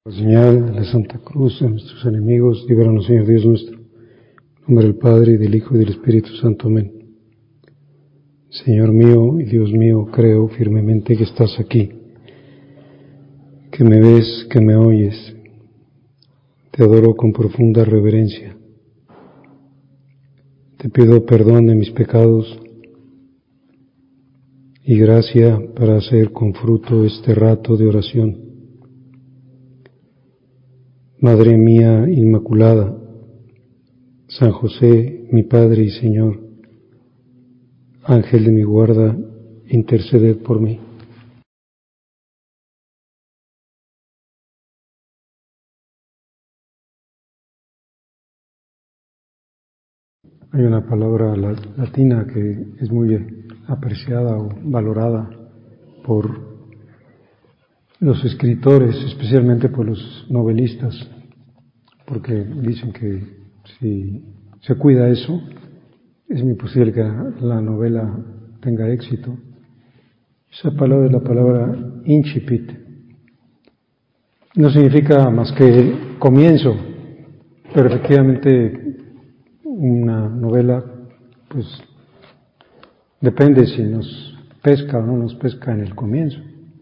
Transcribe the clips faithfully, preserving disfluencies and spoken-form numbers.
La señal de la Santa Cruz de nuestros enemigos, líbranos, Señor Dios nuestro. En nombre del Padre, y del Hijo, y del Espíritu Santo. Amén. Señor mío y Dios mío, creo firmemente que estás aquí, que me ves, que me oyes. Te adoro con profunda reverencia. Te pido perdón de mis pecados y gracia para hacer con fruto este rato de oración. Madre mía Inmaculada, San José, mi Padre y Señor, Ángel de mi guarda, interceded por mí. Hay una palabra latina que es muy apreciada o valorada por los escritores, especialmente por los novelistas, porque dicen que si se cuida eso, es muy posible que la novela tenga éxito. Esa palabra es la palabra incipit. No significa más que comienzo, pero efectivamente una novela, pues depende si nos pesca o no nos pesca en el comienzo.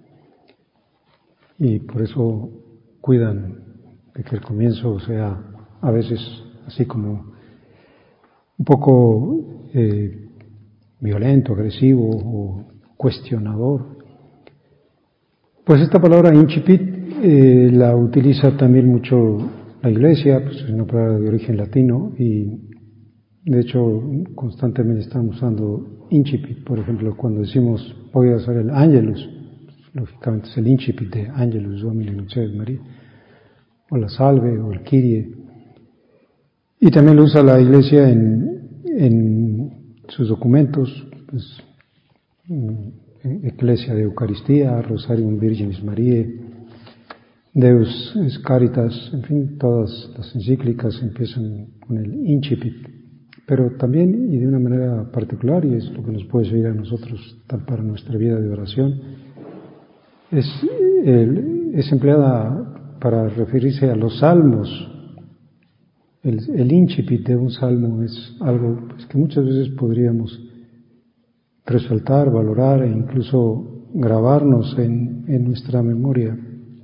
Y por eso cuidan de que el comienzo sea a veces así como un poco eh, violento, agresivo o cuestionador. Pues esta palabra incipit eh, la utiliza también mucho la Iglesia, pues es una palabra de origen latino y de hecho constantemente estamos usando incipit. Por ejemplo, cuando decimos voy a hacer el Angelus, lógicamente es el incipit de Angelus Domini Nuntiavit Maria, o la Salve, o el Kyrie. Y también lo usa la Iglesia en, en sus documentos, pues, Ecclesia de Eucaristía, Rosarium Virginis Mariae, Deus es Caritas, en fin, todas las encíclicas empiezan con el incipit. Pero también, y de una manera particular, y es lo que nos puede servir a nosotros para nuestra vida de oración, es, el, es empleada para referirse a los salmos. El, el incipit de un salmo es algo pues, que muchas veces podríamos resaltar, valorar e incluso grabarnos en, en nuestra memoria.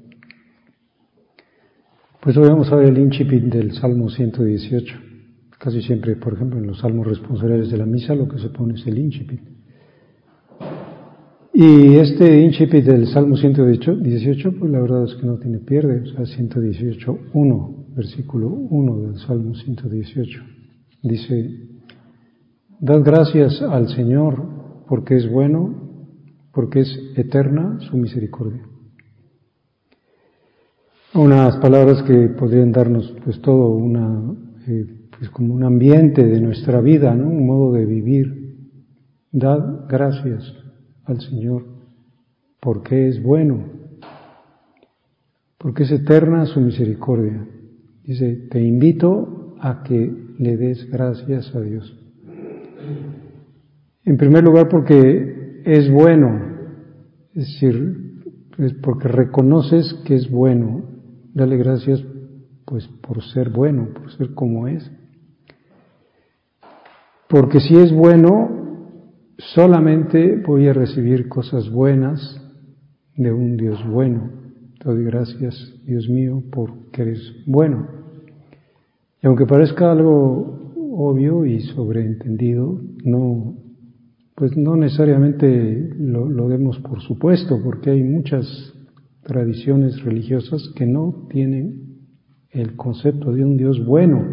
Pues hoy vamos a ver el incipit del Salmo ciento dieciocho. Casi siempre, por ejemplo, en los salmos responsoriales de la misa lo que se pone es el incipit. Y este incipit del Salmo ciento dieciocho, pues la verdad es que no tiene pierde, o sea, ciento dieciocho, uno, versículo uno del Salmo ciento dieciocho. Dice, dad gracias al Señor porque es bueno, porque es eterna su misericordia. Unas palabras que podrían darnos pues todo una, eh, pues como un ambiente de nuestra vida, ¿no? Un modo de vivir. Dad gracias al Señor porque es bueno, porque es eterna su misericordia. Dice, te invito a que le des gracias a Dios. En primer lugar porque es bueno, es decir, es porque reconoces que es bueno. Dale gracias pues por ser bueno, por ser como es. Porque si es bueno, solamente voy a recibir cosas buenas de un Dios bueno. Te doy gracias, Dios mío, porque eres bueno. Y aunque parezca algo obvio y sobreentendido, no, pues no necesariamente lo, lo demos por supuesto, porque hay muchas tradiciones religiosas que no tienen el concepto de un Dios bueno.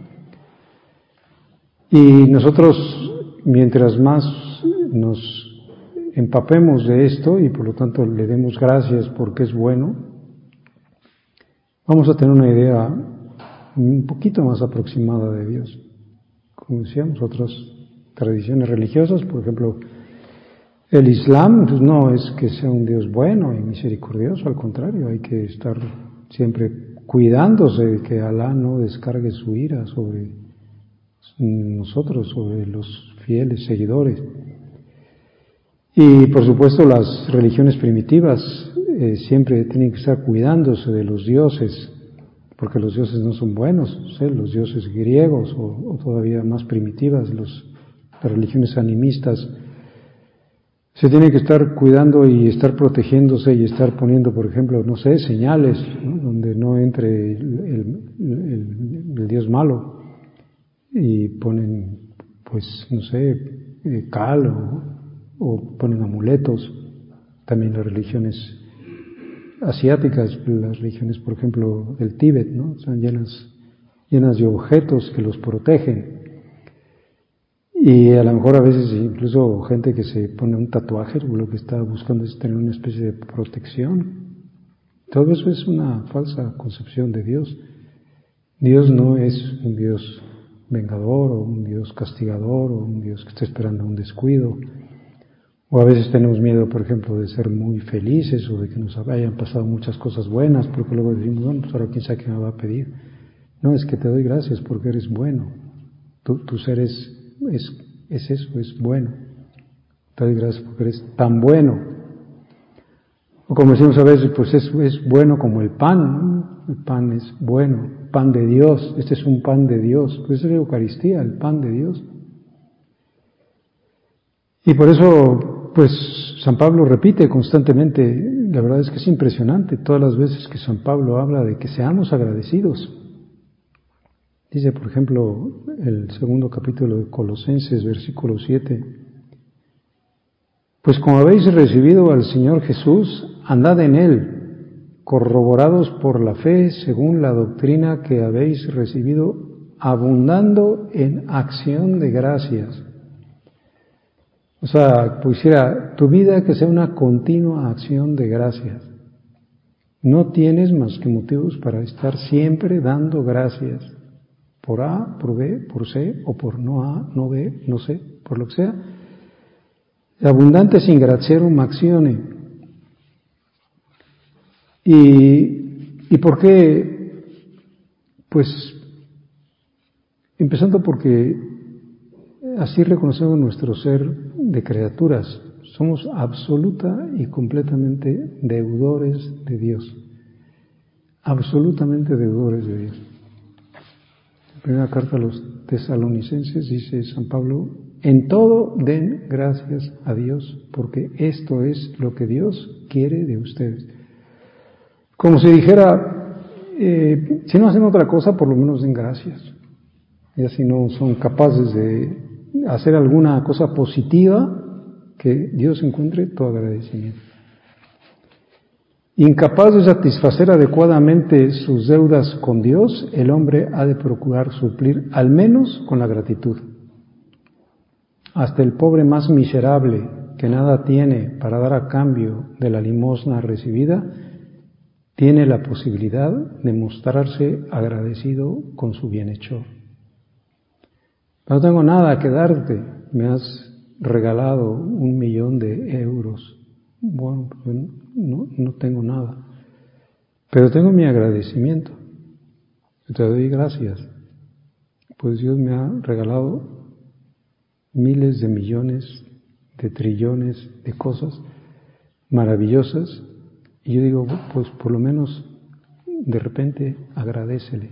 Y nosotros, mientras más nos empapemos de esto y por lo tanto le demos gracias porque es bueno, vamos a tener una idea un poquito más aproximada de Dios. Como decíamos, otras tradiciones religiosas, por ejemplo, el Islam, pues no es que sea un Dios bueno y misericordioso, al contrario, hay que estar siempre cuidándose de que Alá no descargue su ira sobre nosotros, sobre los fieles seguidores. Y por supuesto las religiones primitivas eh, siempre tienen que estar cuidándose de los dioses, porque los dioses no son buenos, no sé, los dioses griegos o, o todavía más primitivas, los, las religiones animistas, se tienen que estar cuidando y estar protegiéndose y estar poniendo, por ejemplo, no sé, señales, ¿no? Donde no entre el, el, el, el dios malo, y ponen, pues, no sé, eh, cal o, o ponen amuletos. También las religiones asiáticas, las religiones, por ejemplo, del Tíbet, ¿no? Están llenas, llenas de objetos que los protegen. Y a lo mejor a veces incluso gente que se pone un tatuaje, lo que está buscando es tener una especie de protección. Todo eso es una falsa concepción de Dios. Dios no es un Dios vengador o un Dios castigador o un Dios que está esperando un descuido. O a veces tenemos miedo, por ejemplo, de ser muy felices o de que nos hayan pasado muchas cosas buenas, porque luego decimos, bueno, pues ahora quién sabe qué me va a pedir. No, es que te doy gracias porque eres bueno. Tu, tu ser es, es, es eso, es bueno. Te doy gracias porque eres tan bueno. O como decimos a veces, pues es, es bueno como el pan, ¿no? El pan es bueno, pan de Dios, este es un pan de Dios. Pues es la Eucaristía, el pan de Dios. Y por eso, pues, San Pablo repite constantemente, la verdad es que es impresionante todas las veces que San Pablo habla de que seamos agradecidos. Dice, por ejemplo, el segundo capítulo de Colosenses, versículo siete, pues como habéis recibido al Señor Jesús, andad en Él, corroborados por la fe según la doctrina que habéis recibido, abundando en acción de gracias. O sea, pusiera tu vida que sea una continua acción de gracias. No tienes más que motivos para estar siempre dando gracias. Por A, por B, por C, o por no A, no B, no C, por lo que sea. Abundantes in gratiarum actione. ¿Y, y por qué? Pues, empezando porque así reconocemos nuestro ser de criaturas. Somos absoluta y completamente deudores de Dios. Absolutamente deudores de Dios. La primera carta a los tesalonicenses dice San Pablo, en todo den gracias a Dios, porque esto es lo que Dios quiere de ustedes. Como si dijera, eh, si no hacen otra cosa, por lo menos den gracias. Y así no son capaces de hacer alguna cosa positiva, que Dios encuentre tu agradecimiento. Incapaz de satisfacer adecuadamente sus deudas con Dios, el hombre ha de procurar suplir al menos con la gratitud. Hasta el pobre más miserable, que nada tiene para dar a cambio de la limosna recibida, tiene la posibilidad de mostrarse agradecido con su bienhechor. No tengo nada que darte, me has regalado un millón de euros. Bueno, pues no, no tengo nada, pero tengo mi agradecimiento. Te doy gracias, pues Dios me ha regalado miles de millones, de trillones de cosas maravillosas, y yo digo, pues por lo menos de repente agradécele.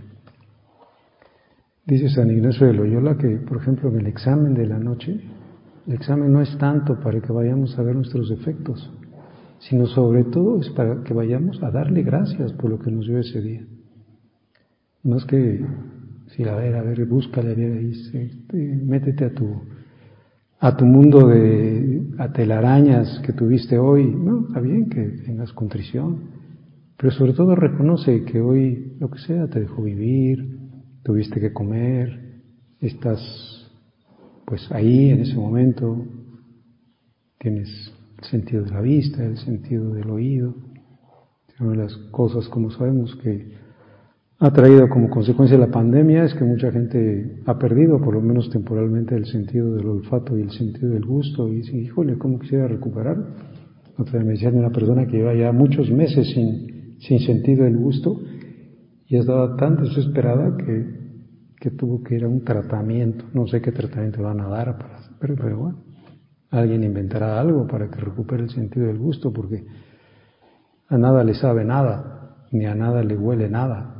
Dice San Ignacio de Loyola que, por ejemplo, en el examen de la noche, el examen no es tanto para que vayamos a ver nuestros defectos, sino sobre todo es para que vayamos a darle gracias por lo que nos dio ese día. No es que, si a ver, a ver, búscale, a ver, ahí, este, métete a tu, a tu mundo de a telarañas que tuviste hoy. No, está bien que tengas contrición, pero sobre todo reconoce que hoy, lo que sea, te dejó vivir, tuviste que comer, estás pues ahí en ese momento, tienes el sentido de la vista, el sentido del oído. Una de las cosas, como sabemos, que ha traído como consecuencia la pandemia es que mucha gente ha perdido, por lo menos temporalmente, el sentido del olfato y el sentido del gusto, y dice, híjole, ¿cómo quisiera recuperar? Otra vez me decía de una persona que lleva ya muchos meses sin, sin sentido del gusto y estaba tan desesperada que, que tuvo que ir a un tratamiento. No sé qué tratamiento van a dar, para, pero, pero bueno, alguien inventará algo para que recupere el sentido del gusto, porque a nada le sabe nada, ni a nada le huele nada.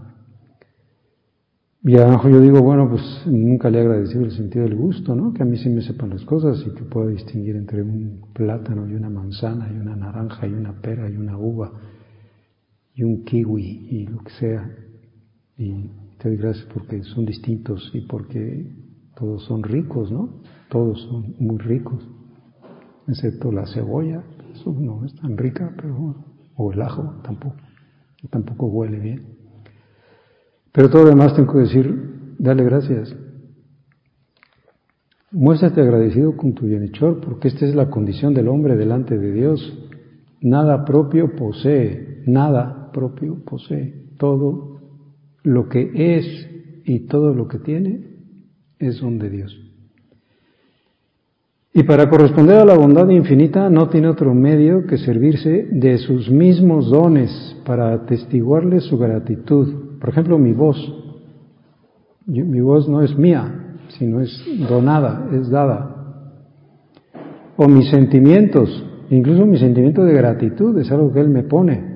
Y a lo mejor yo digo, bueno, pues nunca le he agradecido el sentido del gusto, ¿no? Que a mí sí me sepan las cosas y que pueda distinguir entre un plátano y una manzana, y una naranja, y una pera, y una uva, y un kiwi, y lo que sea. Y te doy gracias porque son distintos y porque todos son ricos, ¿no? Todos son muy ricos, excepto la cebolla, eso no es tan rica, pero bueno, o el ajo tampoco, tampoco huele bien. Pero todo lo demás tengo que decir, dale gracias. Muéstrate agradecido con tu bienhechor, porque esta es la condición del hombre delante de Dios. Nada propio posee, nada propio posee. Todo lo que es y todo lo que tiene es don de Dios. Y para corresponder a la bondad infinita no tiene otro medio que servirse de sus mismos dones para atestiguarle su gratitud. Por ejemplo, mi voz. Yo, mi voz no es mía, sino es donada, es dada. O mis sentimientos, incluso mi sentimiento de gratitud es algo que Él me pone.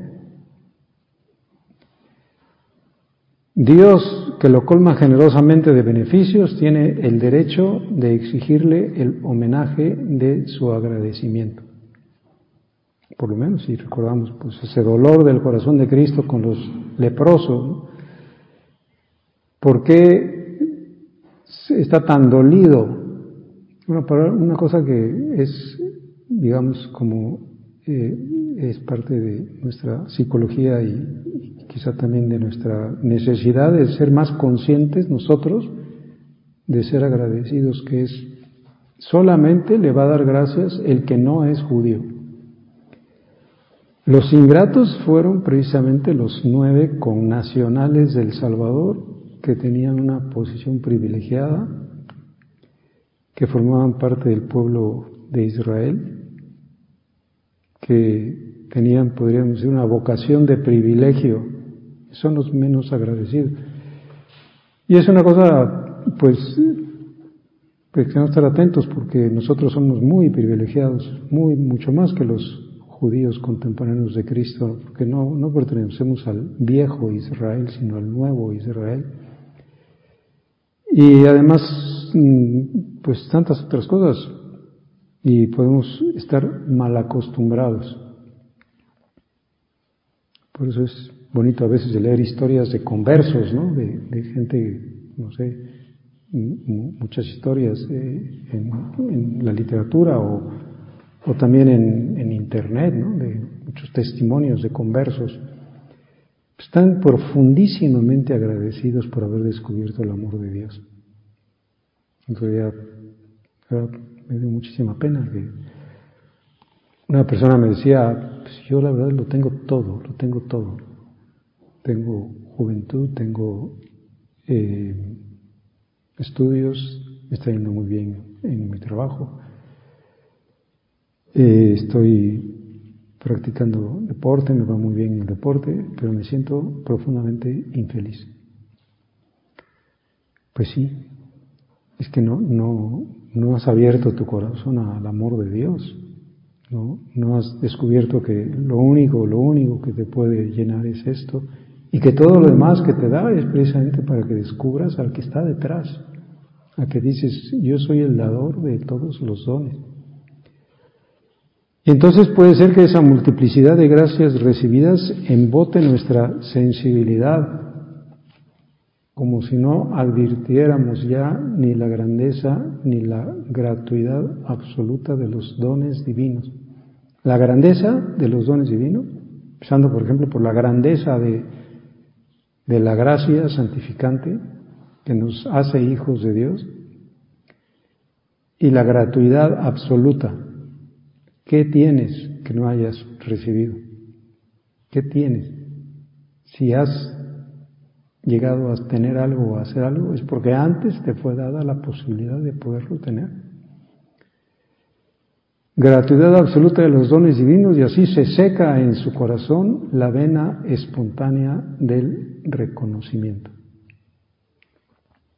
Dios, que lo colma generosamente de beneficios, tiene el derecho de exigirle el homenaje de su agradecimiento. Por lo menos si recordamos pues ese dolor del corazón de Cristo con los leprosos, ¿no? ¿Por qué está tan dolido? Una, una cosa que es, digamos, como eh, es parte de nuestra psicología y, y quizá también de nuestra necesidad de ser más conscientes nosotros, de ser agradecidos, que es solamente le va a dar gracias el que no es judío. Los ingratos fueron precisamente los nueve connacionales del Salvador, que tenían una posición privilegiada, que formaban parte del pueblo de Israel, que tenían, podríamos decir, una vocación de privilegio, son los menos agradecidos. Y es una cosa, pues, pues que tenemos que estar atentos, porque nosotros somos muy privilegiados, muy, mucho más que los judíos contemporáneos de Cristo, porque no, no pertenecemos al viejo Israel, sino al nuevo Israel. Y además, pues tantas otras cosas, y podemos estar mal acostumbrados. Por eso es bonito a veces de leer historias de conversos, ¿no? De, de gente, no sé, muchas historias eh, en, en la literatura o, o también en, en internet, ¿no? De muchos testimonios de conversos. Están profundísimamente agradecidos por haber descubierto el amor de Dios. En realidad, me dio muchísima pena que una persona me decía, pues yo la verdad lo tengo todo, lo tengo todo. Tengo juventud, tengo eh, estudios, me está yendo muy bien en mi trabajo, eh, estoy practicando deporte, me va muy bien en el deporte, pero me siento profundamente infeliz. Pues sí, es que no, no, no has abierto tu corazón al amor de Dios, no, no has descubierto que lo único, lo único que te puede llenar es esto, y que todo lo demás que te da es precisamente para que descubras al que está detrás, a que dices, yo soy el dador de todos los dones. Y entonces puede ser que esa multiplicidad de gracias recibidas embote nuestra sensibilidad, como si no advirtiéramos ya ni la grandeza ni la gratuidad absoluta de los dones divinos. La grandeza de los dones divinos, empezando por ejemplo por la grandeza de, de la gracia santificante que nos hace hijos de Dios, y la gratuidad absoluta. ¿Qué tienes que no hayas recibido? ¿Qué tienes? Si has llegado a tener algo o a hacer algo, es porque antes te fue dada la posibilidad de poderlo tener. Gratuidad absoluta de los dones divinos, y así se seca en su corazón la vena espontánea del reconocimiento.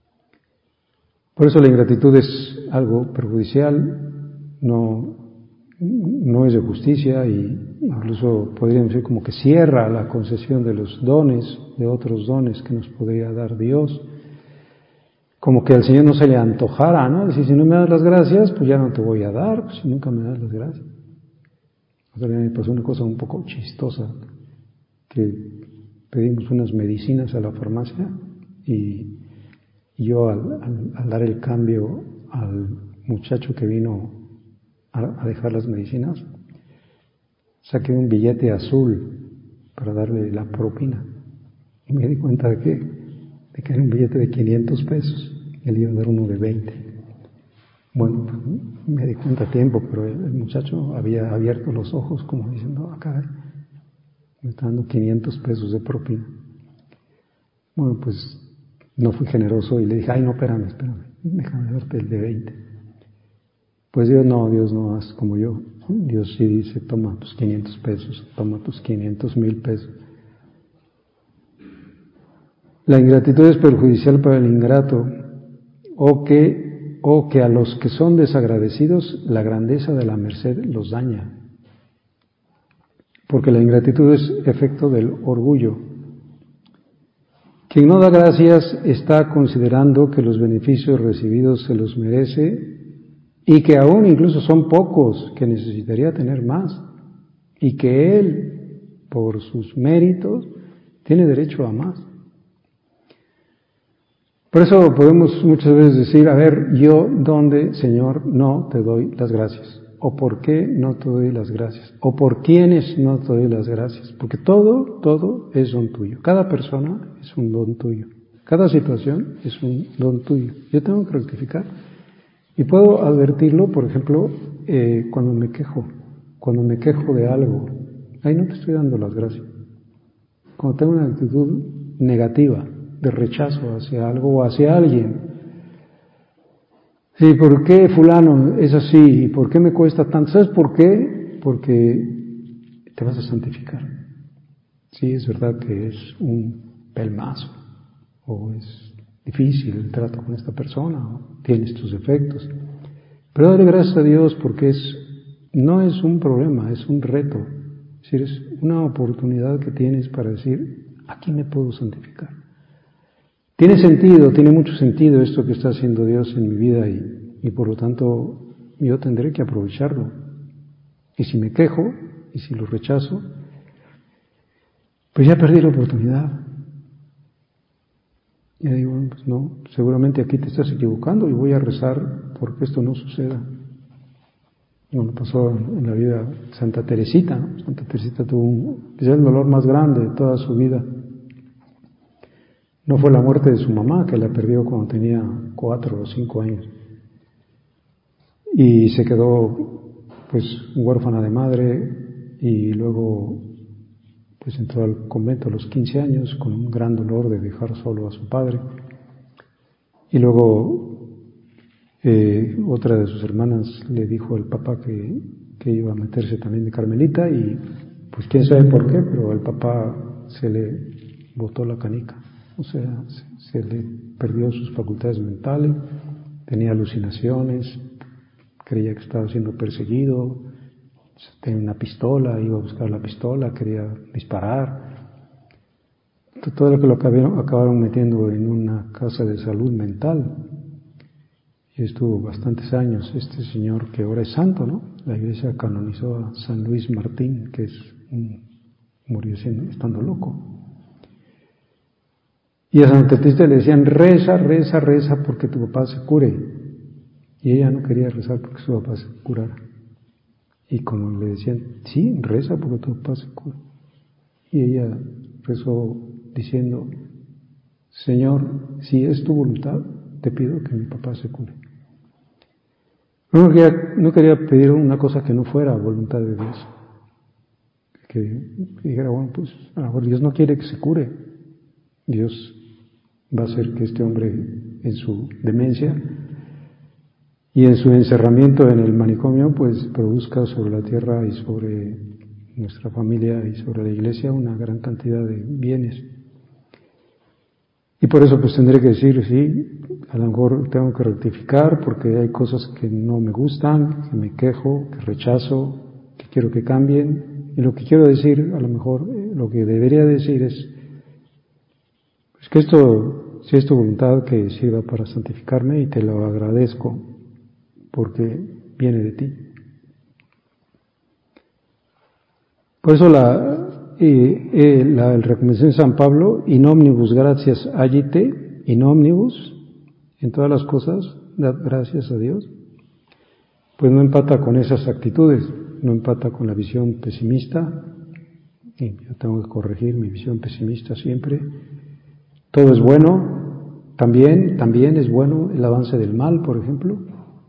Por eso la ingratitud es algo perjudicial, no no es de justicia y incluso podríamos decir como que cierra la concesión de los dones, de otros dones que nos podría dar Dios. Como que al Señor no se le antojara, ¿no? Decir, si no me das las gracias, pues ya no te voy a dar, pues si nunca me das las gracias. Otra vez me pasó una cosa un poco chistosa, que pedimos unas medicinas a la farmacia y, y yo al, al, al dar el cambio al muchacho que vino a, a dejar las medicinas, saqué un billete azul para darle la propina y me di cuenta de que, de que era un billete de quinientos pesos. Él iba a dar uno de veinte. Bueno, me di cuenta a tiempo, pero el, el muchacho había abierto los ojos como diciendo, acá me está dando quinientos pesos de propina. Bueno, pues no fui generoso y le dije, ay, no, espérame, espérame, déjame darte el de veinte. Pues Dios no, Dios no es como yo. Dios sí dice, toma tus quinientos pesos, toma tus quinientos mil pesos. La ingratitud es perjudicial para el ingrato, o que, o que a los que son desagradecidos la grandeza de la merced los daña. Porque la ingratitud es efecto del orgullo. Quien no da gracias está considerando que los beneficios recibidos se los merece y que aún incluso son pocos, que necesitaría tener más y que él, por sus méritos, tiene derecho a más. Por eso podemos muchas veces decir, a ver, yo, ¿dónde, Señor, no te doy las gracias? ¿O por qué no te doy las gracias? ¿O por quiénes no te doy las gracias? Porque todo, todo es don tuyo. Cada persona es un don tuyo. Cada situación es un don tuyo. Yo tengo que rectificar. Y puedo advertirlo, por ejemplo, eh, cuando me quejo. Cuando me quejo de algo, ahí no te estoy dando las gracias. Cuando tengo una actitud negativa, de rechazo hacia algo o hacia alguien. Sí, ¿por qué fulano es así? ¿Y por qué me cuesta tanto? ¿Sabes por qué? Porque te vas a santificar. Sí, es verdad que es un pelmazo, o es difícil el trato con esta persona, o tienes tus defectos. Pero dale gracias a Dios porque es, no es un problema, es un reto. Es decir, es una oportunidad que tienes para decir, aquí me puedo santificar. Tiene sentido, tiene mucho sentido esto que está haciendo Dios en mi vida y, y por lo tanto yo tendré que aprovecharlo. Y si me quejo y si lo rechazo, pues ya perdí la oportunidad. Ya digo, pues no, seguramente aquí te estás equivocando y voy a rezar porque esto no suceda. Bueno, pasó en la vida de Santa Teresita, ¿no? Santa Teresita tuvo un, quizás el dolor más grande de toda su vida. No fue la muerte de su mamá, que la perdió cuando tenía cuatro o cinco años. Y se quedó, pues, huérfana de madre y luego, pues, entró al convento a los quince años con un gran dolor de dejar solo a su padre. Y luego, eh, otra de sus hermanas le dijo al papá que, que iba a meterse también de carmelita y, pues, quién sabe por qué, pero al papá se le botó la canica. O sea, se, se le perdió sus facultades mentales, tenía alucinaciones, creía que estaba siendo perseguido, tenía una pistola, iba a buscar la pistola, quería disparar. Todo lo que lo acabaron, acabaron metiendo en una casa de salud mental. Y estuvo bastantes años este señor que ahora es santo, ¿no? La iglesia canonizó a San Luis Martín, que es un, murió siendo, estando loco. Y a Santa Teresita le decían, reza, reza, reza porque tu papá se cure. Y ella no quería rezar porque su papá se curara. Y como le decían, sí, reza porque tu papá se cure. Y ella rezó diciendo, Señor, si es tu voluntad, te pido que mi papá se cure. No quería, no quería pedir una cosa que no fuera voluntad de Dios. Que dijera, bueno, pues a lo mejor Dios no quiere que se cure. Dios va a hacer que este hombre en su demencia y en su encerramiento en el manicomio pues produzca sobre la tierra y sobre nuestra familia y sobre la iglesia una gran cantidad de bienes. Y por eso pues tendré que decir, sí, a lo mejor tengo que rectificar porque hay cosas que no me gustan, que me quejo, que rechazo, que quiero que cambien. Y lo que quiero decir, a lo mejor, eh, lo que debería decir es, es que esto, si es tu voluntad, que sirva para santificarme y te lo agradezco porque viene de ti. Por eso la, eh, eh, la recomendación de San Pablo, in omnibus gratias agite, in omnibus, en todas las cosas, dad gracias a Dios, pues no empata con esas actitudes, no empata con la visión pesimista, y yo tengo que corregir mi visión pesimista siempre. Todo es bueno, también, también es bueno el avance del mal, por ejemplo,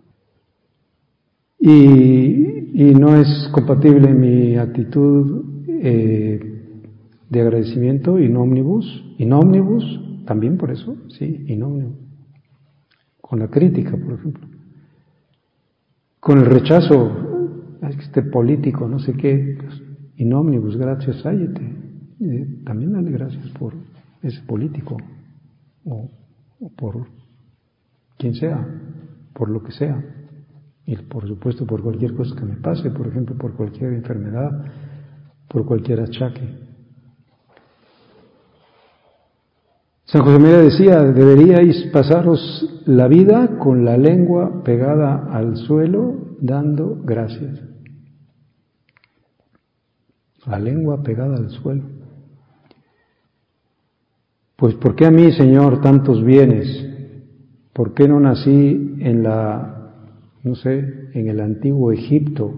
y, y no es compatible mi actitud eh, de agradecimiento in omnibus, in omnibus, también por eso, sí, in omnibus, con la crítica, por ejemplo, con el rechazo a este político, no sé qué, pues, in omnibus gratias agite, eh, también dale gracias por ese político, o, o por quien sea, por lo que sea, y por supuesto por cualquier cosa que me pase, por ejemplo, por cualquier enfermedad, por cualquier achaque. San José María decía, deberíais pasaros la vida con la lengua pegada al suelo dando gracias. La lengua pegada al suelo. Pues ¿por qué a mí, Señor, tantos bienes? ¿Por qué no nací en la, no sé, en el antiguo Egipto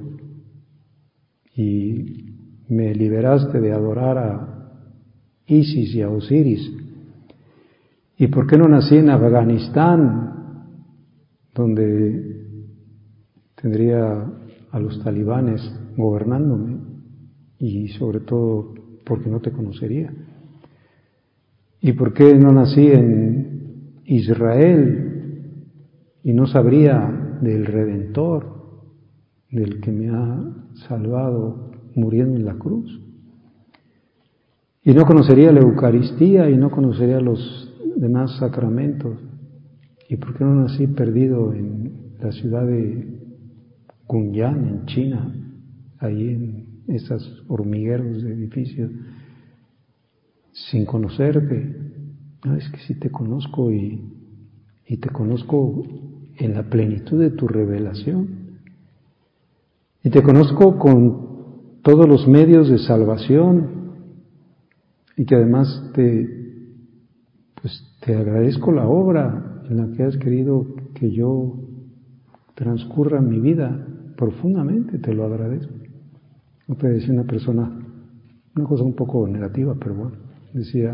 y me liberaste de adorar a Isis y a Osiris? ¿Y por qué no nací en Afganistán, donde tendría a los talibanes gobernándome? Y sobre todo, porque no te conocería. ¿Y por qué no nací en Israel y no sabría del Redentor, del que me ha salvado muriendo en la cruz? Y no conocería la Eucaristía y no conocería los demás sacramentos. ¿Y por qué no nací perdido en la ciudad de Gunyán, en China, ahí en esos hormigueros de edificios, sin conocerte? No, es que si te conozco y, y te conozco en la plenitud de tu revelación, y te conozco con todos los medios de salvación, y que además te pues te agradezco la obra en la que has querido que yo transcurra mi vida profundamente, te lo agradezco. No te decía una persona, una cosa un poco negativa, pero bueno, decía,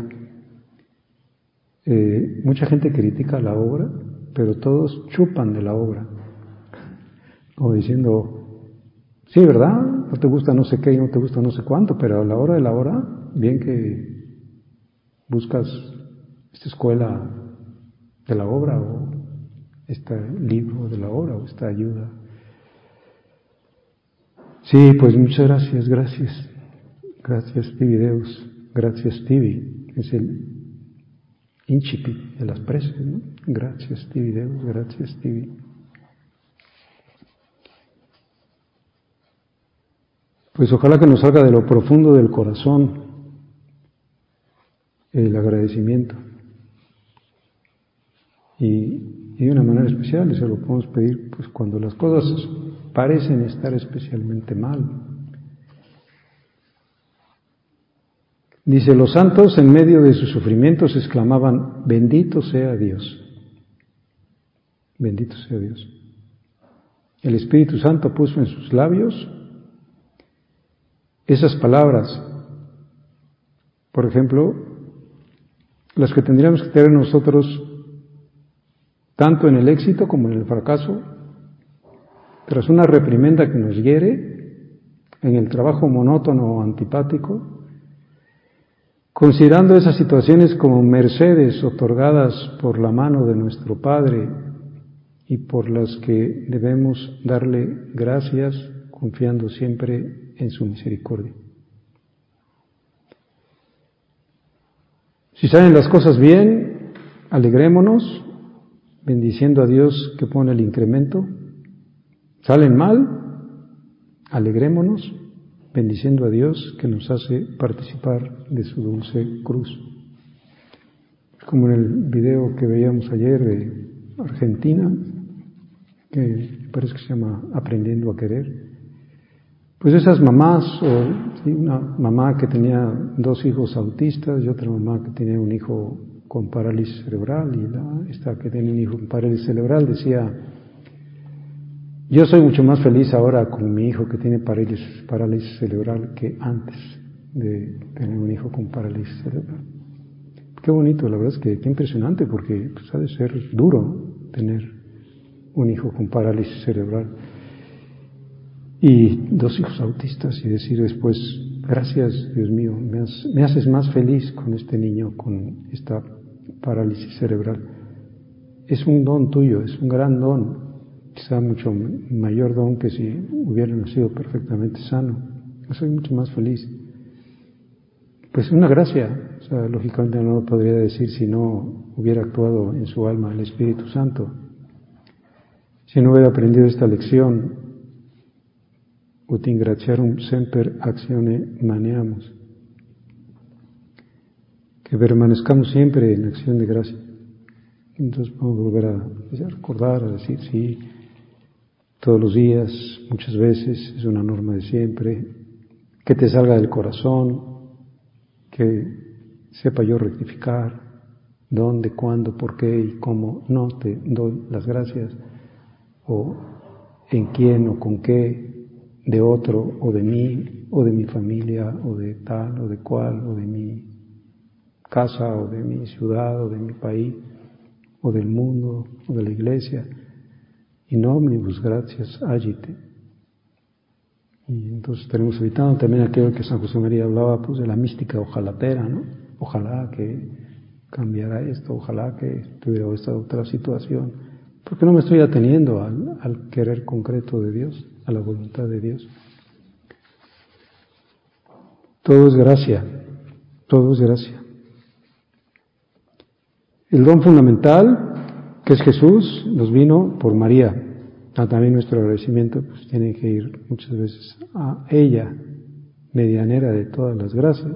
eh, mucha gente critica la obra, pero todos chupan de la obra, como diciendo, sí, ¿verdad? No te gusta no sé qué y no te gusta no sé cuánto, pero a la hora de la hora, bien que buscas esta escuela de la obra o este libro de la obra o esta ayuda. Sí, pues muchas gracias, gracias. Gracias Tibi Deus, gracias Tibi. Es el incipit de las preces, ¿no? Gracias Tibi Deus, gracias Tibi. Pues ojalá que nos salga de lo profundo del corazón el agradecimiento. Y, y de una manera especial, se lo podemos pedir pues cuando las cosas parecen estar especialmente mal. Dice, los santos en medio de sus sufrimientos exclamaban, bendito sea Dios, bendito sea Dios. El Espíritu Santo puso en sus labios esas palabras, por ejemplo, las que tendríamos que tener nosotros tanto en el éxito como en el fracaso, tras una reprimenda que nos hiere, en el trabajo monótono o antipático, considerando esas situaciones como mercedes otorgadas por la mano de nuestro Padre y por las que debemos darle gracias, confiando siempre en su misericordia. Si salen las cosas bien, alegrémonos, bendiciendo a Dios que pone el incremento. Salen mal, alegrémonos, bendiciendo a Dios que nos hace participar de su dulce cruz. Como en el video que veíamos ayer de Argentina, que parece que se llama Aprendiendo a Querer. Pues esas mamás, o ¿sí? Una mamá que tenía dos hijos autistas y otra mamá que tenía un hijo con parálisis cerebral, y la, esta que tenía un hijo con parálisis cerebral decía: yo soy mucho más feliz ahora con mi hijo que tiene parálisis, parálisis cerebral que antes de tener un hijo con parálisis cerebral. Qué bonito, la verdad es que qué impresionante, porque pues, ha de ser duro tener un hijo con parálisis cerebral y dos hijos autistas, y decir después: gracias, Dios mío, me, has, me haces más feliz con este niño con esta parálisis cerebral. Es un don tuyo, es un gran don, quizá mucho mayor don que si hubiera nacido perfectamente sano. Yo soy mucho más feliz. Pues una gracia, o sea, lógicamente no lo podría decir si no hubiera actuado en su alma el Espíritu Santo, si no hubiera aprendido esta lección. Ut ingratiarum semper actione maneamus. Que permanezcamos siempre en acción de gracia. Entonces podemos volver a, a recordar, a decir sí, todos los días, muchas veces, es una norma de siempre, que te salga del corazón, que sepa yo rectificar dónde, cuándo, por qué y cómo no te doy las gracias, o en quién o con qué, de otro o de mí, o de mi familia, o de tal o de cual, o de mi casa, o de mi ciudad, o de mi país, o del mundo, o de la iglesia. In omnibus gratias agite. Y entonces estaremos evitando también aquello que San José María hablaba, pues, de la mística ojalatera, ¿no? Ojalá que cambiara esto, ojalá que tuviera esta otra situación, porque no me estoy ateniendo al, al querer concreto de Dios, a la voluntad de Dios. Todo es gracia, todo es gracia. El don fundamental, que es Jesús, nos vino por María. Ah, también nuestro agradecimiento pues tiene que ir muchas veces a ella, medianera de todas las gracias.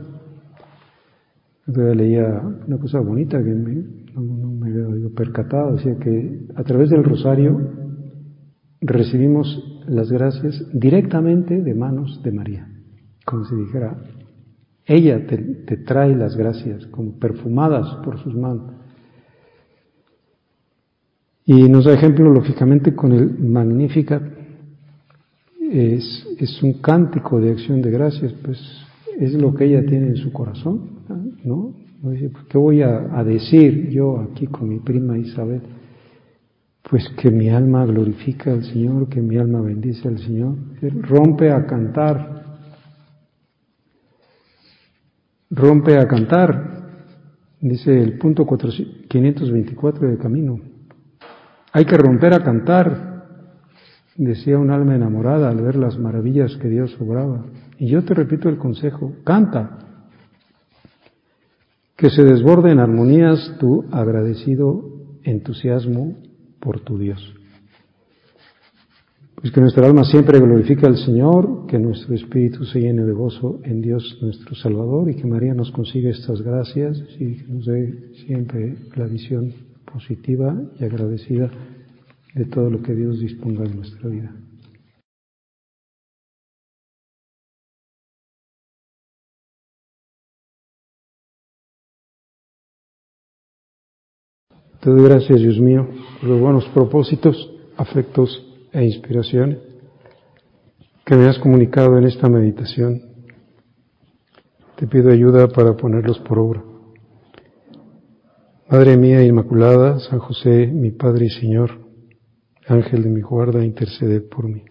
Yo leía una cosa bonita que me, no, no me había percatado, decía que a través del rosario recibimos las gracias directamente de manos de María, como si dijera, ella te, te trae las gracias, como perfumadas por sus manos. Y nos da ejemplo, lógicamente, con el Magnificat. Es, es un cántico de acción de gracias, pues es lo que ella tiene en su corazón, ¿no? No dice, ¿qué voy a, a decir yo aquí con mi prima Isabel? Pues que mi alma glorifica al Señor, que mi alma bendice al Señor. Rompe a cantar, rompe a cantar, dice el punto quinientos veinticuatro de Camino. Hay que romper a cantar, decía un alma enamorada al ver las maravillas que Dios obraba. Y yo te repito el consejo, canta, que se desborde en armonías tu agradecido entusiasmo por tu Dios. Pues que nuestra alma siempre glorifique al Señor, que nuestro espíritu se llene de gozo en Dios nuestro Salvador, y que María nos consiga estas gracias y que nos dé siempre la visión positiva y agradecida de todo lo que Dios disponga en nuestra vida. Te doy gracias, Dios mío, por los buenos propósitos, afectos e inspiraciones que me has comunicado en esta meditación. Te pido ayuda para ponerlos por obra. Madre mía Inmaculada, San José, mi Padre y Señor, Ángel de mi guarda, interceded por mí.